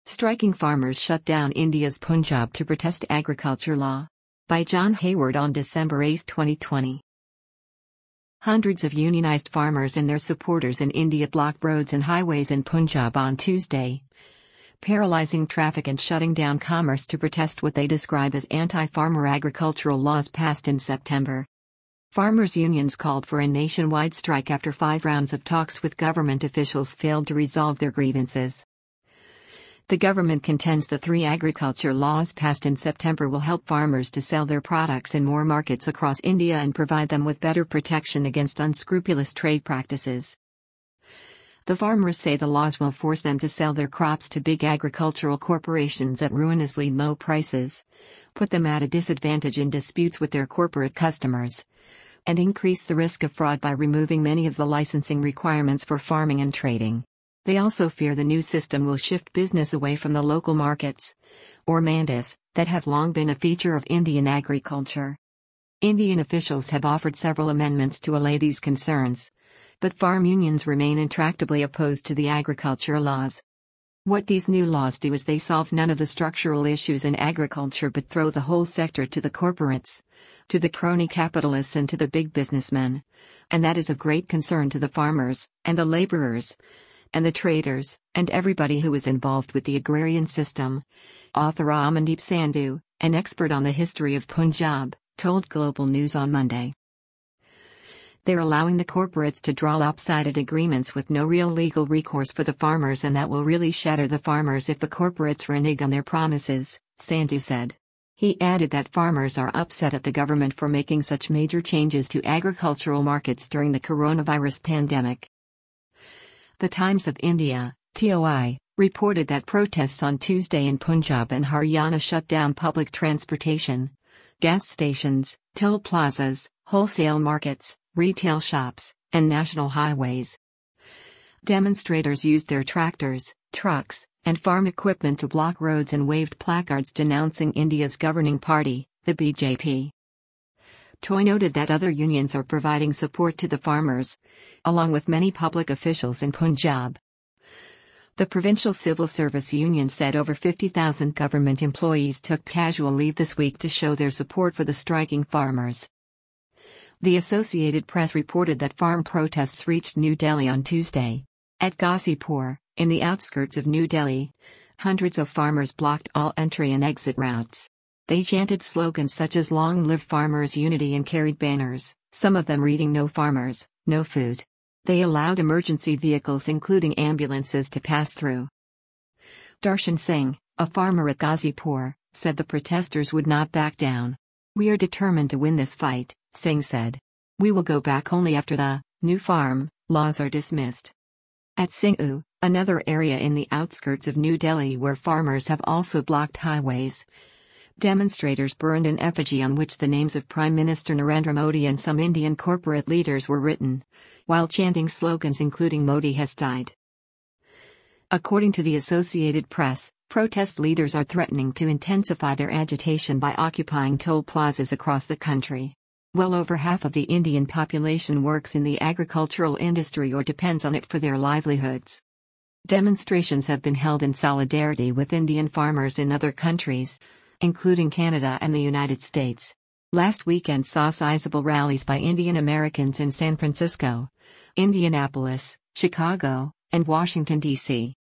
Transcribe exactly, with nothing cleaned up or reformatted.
Striking farmers shut down India's Punjab to protest agriculture law. By John Hayward on December eighth, twenty twenty. Hundreds of unionized farmers and their supporters in India blocked roads and highways in Punjab on Tuesday, paralyzing traffic and shutting down commerce to protest what they describe as anti-farmer agricultural laws passed in September. Farmers' unions called for a nationwide strike after five rounds of talks with government officials failed to resolve their grievances. The government contends the three agriculture laws passed in September will help farmers to sell their products in more markets across India and provide them with better protection against unscrupulous trade practices. The farmers say the laws will force them to sell their crops to big agricultural corporations at ruinously low prices, put them at a disadvantage in disputes with their corporate customers, and increase the risk of fraud by removing many of the licensing requirements for farming and trading. They also fear the new system will shift business away from the local markets, or mandis, that have long been a feature of Indian agriculture. Indian officials have offered several amendments to allay these concerns, but farm unions remain intractably opposed to the agriculture laws. What these new laws do is they solve none of the structural issues in agriculture but throw the whole sector to the corporates, to the crony capitalists and to the big businessmen, and that is of great concern to the farmers, and the laborers, and the traders, and everybody who is involved with the agrarian system, author Amandeep Sandhu, an expert on the history of Punjab, told Global News on Monday. They're allowing the corporates to draw lopsided agreements with no real legal recourse for the farmers, and that will really shatter the farmers if the corporates renege on their promises, Sandhu said. He added that farmers are upset at the government for making such major changes to agricultural markets during the coronavirus pandemic. The Times of India, T O I, reported that protests on Tuesday in Punjab and Haryana shut down public transportation, gas stations, toll plazas, wholesale markets, retail shops, and national highways. Demonstrators used their tractors, trucks, and farm equipment to block roads and waved placards denouncing India's governing party, the B J P. T O I noted that other unions are providing support to the farmers, along with many public officials in Punjab. The Provincial Civil Service Union said over fifty thousand government employees took casual leave this week to show their support for the striking farmers. The Associated Press reported that farm protests reached New Delhi on Tuesday. At Ghazipur, in the outskirts of New Delhi, hundreds of farmers blocked all entry and exit routes. They chanted slogans such as "Long Live Farmers' Unity" and carried banners, some of them reading "No farmers, no food." They allowed emergency vehicles including ambulances to pass through. Darshan Singh, a farmer at Ghazipur, said the protesters would not back down. "We are determined to win this fight," Singh said. "We will go back only after the new farm laws are dismissed." At Singhu, another area in the outskirts of New Delhi where farmers have also blocked highways, demonstrators burned an effigy on which the names of Prime Minister Narendra Modi and some Indian corporate leaders were written, while chanting slogans including "Modi has died." According to the Associated Press, protest leaders are threatening to intensify their agitation by occupying toll plazas across the country. Well over half of the Indian population works in the agricultural industry or depends on it for their livelihoods. Demonstrations have been held in solidarity with Indian farmers in other countries, including Canada and the United States. Last weekend saw sizable rallies by Indian Americans in San Francisco, Indianapolis, Chicago, and Washington, D C